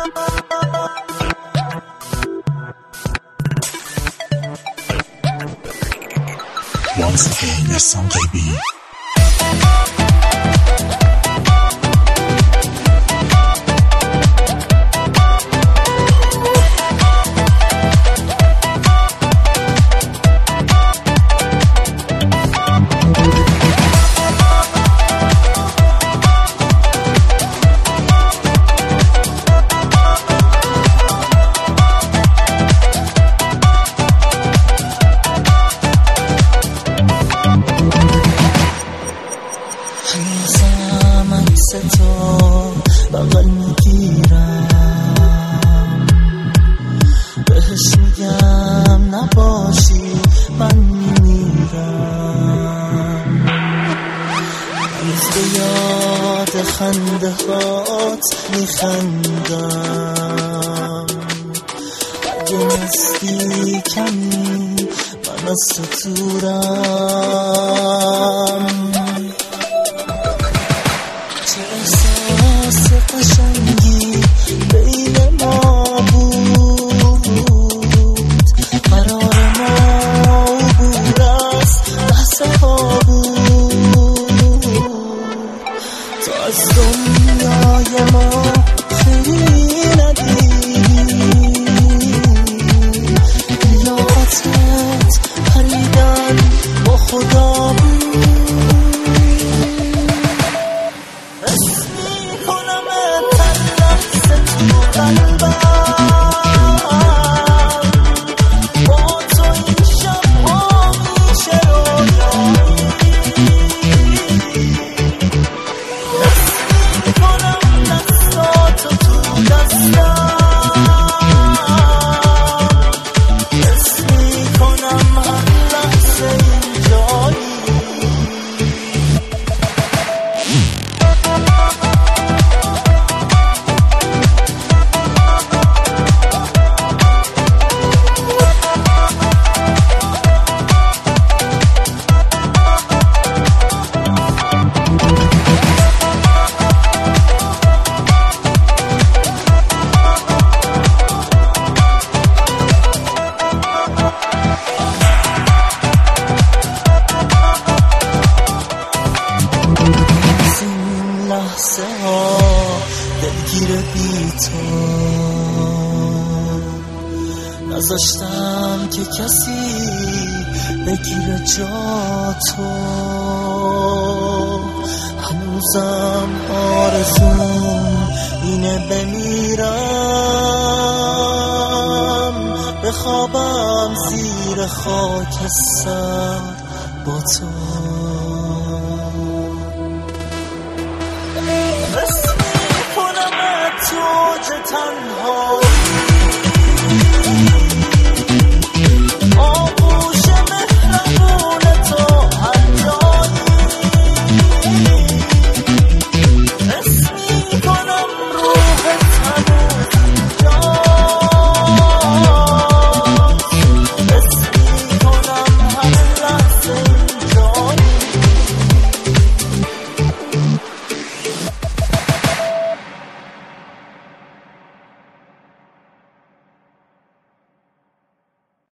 Once again, a song baby. تو بغل میگیرم بهش میگم نباشی من میمیرم روز به یاد خنده هات میخندم اگه نزدیکمی من از ستورم احساس قشنگی بین ما بود قرار ما عبور از لحظه ها بود تو از دنیای ما خیلی ندیدی لیاقتت پریدن با خدا بود لحظه ها دلگیر بی تو نذاشتم که کسی بگیره جا تو هنوزم آرزوم اینه بمیرم بخوابم زیر خاکستر با تو بس میکنم توج تنهایی